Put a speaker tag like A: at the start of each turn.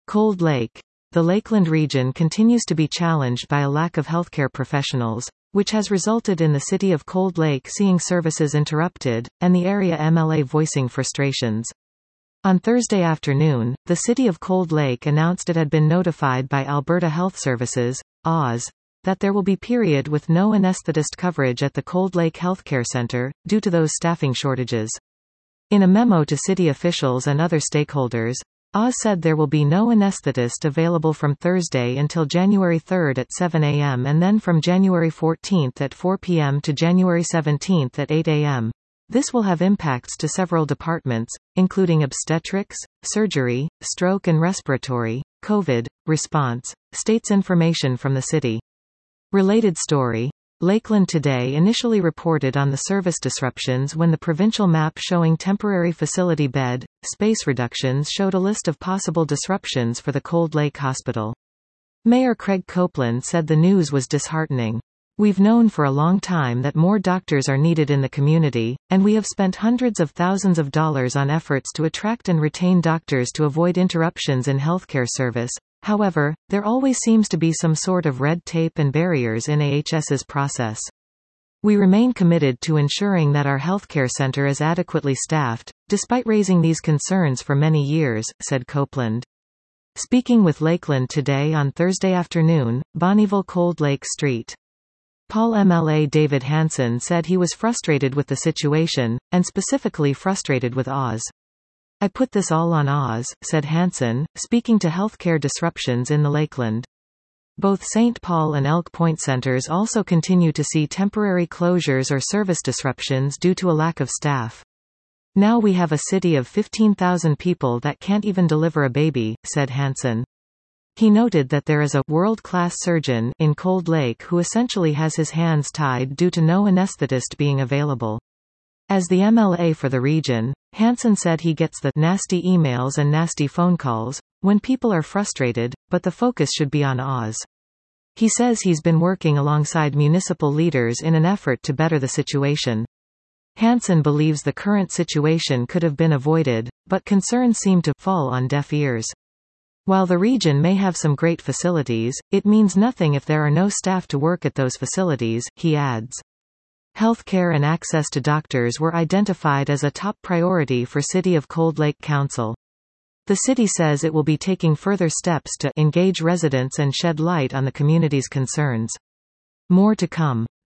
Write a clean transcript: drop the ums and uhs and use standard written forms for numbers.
A: Cold Lake. The Lakeland region continues to be challenged by a lack of healthcare professionals, which has resulted in the city of Cold Lake seeing services interrupted, and the area MLA voicing frustrations. On Thursday afternoon, the city of Cold Lake announced it had been notified by Alberta Health Services, AHS, that there will be period with no anesthetist coverage at the Cold Lake Healthcare Center, due to those staffing shortages. In a memo to city officials and other stakeholders, AHS said there will be no anesthetist available from Thursday until January 3 at 7 a.m. and then from January 14 at 4 p.m. to January 17 at 8 a.m. This will have impacts to several departments, including obstetrics, surgery, stroke and respiratory, COVID, response, states information from the city. Related story. Lakeland Today initially reported on the service disruptions when the provincial map showing temporary facility bed, space reductions showed a list of possible disruptions for the Cold Lake Hospital. Mayor Craig Copeland said the news was disheartening. We've known for a long time that more doctors are needed in the community, and we have spent hundreds of thousands of dollars on efforts to attract and retain doctors to avoid interruptions in healthcare service. However, there always seems to be some sort of red tape and barriers in AHS's process. We remain committed to ensuring that our healthcare center is adequately staffed, despite raising these concerns for many years, said Copeland. Speaking with Lakeland Today on Thursday afternoon, Bonnyville Cold Lake Street. Paul MLA David Hansen said he was frustrated with the situation, and specifically frustrated with AHS. I put this all on AHS, said Hansen, speaking to healthcare disruptions in the Lakeland. Both St. Paul and Elk Point centers also continue to see temporary closures or service disruptions due to a lack of staff. Now we have a city of 15,000 people that can't even deliver a baby, said Hansen. He noted that there is a world-class surgeon in Cold Lake who essentially has his hands tied due to no anesthetist being available. As the MLA for the region, Hansen said he gets the nasty emails and nasty phone calls when people are frustrated, but the focus should be on AHS. He says he's been working alongside municipal leaders in an effort to better the situation. Hansen believes the current situation could have been avoided, but concerns seem to fall on deaf ears. While the region may have some great facilities, it means nothing if there are no staff to work at those facilities, he adds. Healthcare and access to doctors were identified as a top priority for City of Cold Lake Council. The city says it will be taking further steps to engage residents and shed light on the community's concerns. More to come.